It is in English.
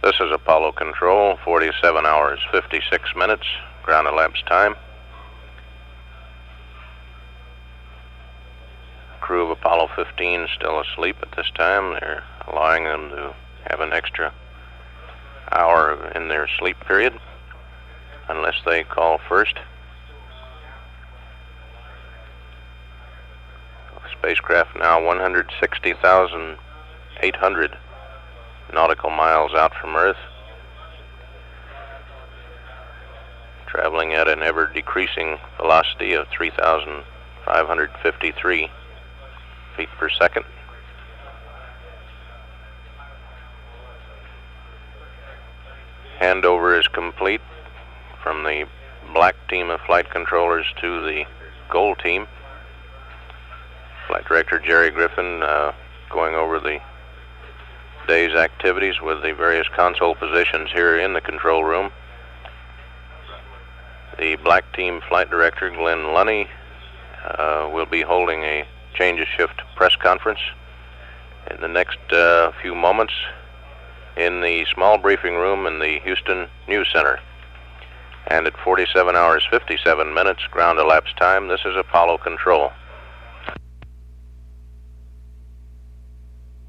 This is Apollo Control, 47 hours, 56 minutes, ground elapsed time. Crew of Apollo 15 still asleep at this time. They're allowing them to have an extra hour in their sleep period, unless they call first. Spacecraft now 160,800 nautical miles out from Earth, traveling at an ever-decreasing velocity of 3,553 feet per second. Handover is complete from the black team of flight controllers to the gold team. Flight Director Jerry Griffin going over the day's activities with the various console positions here in the control room. The black team Flight Director Glenn Lunny will be holding a change of shift press conference in the next few moments in the small briefing room in the Houston News Center. And at 47 hours 57 minutes ground elapsed time, this is Apollo Control.